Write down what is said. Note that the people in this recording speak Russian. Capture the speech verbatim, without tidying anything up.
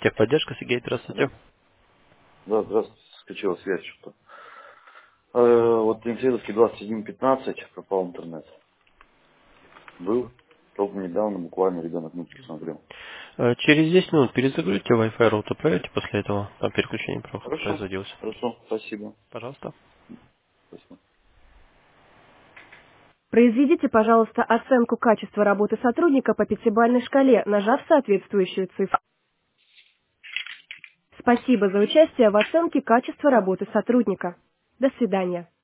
Техподдержка, Сергей, Да, здравствуйте. да, здравствуйте, скачала связь что-то. Э, вот Пенсиловский двадцать один пятнадцать пропал интернет. Был, только недавно, буквально ребенок мультики смотрел. Э, Через десять минут перезагрузите Wi-Fi роутер, проверьте после этого, там переключение про- Хорошо, производилось. хорошо, спасибо. Пожалуйста. Спасибо. Произведите, пожалуйста, оценку качества работы сотрудника по пятибалльной шкале, нажав соответствующую цифру. Спасибо за участие в оценке качества работы сотрудника. До свидания.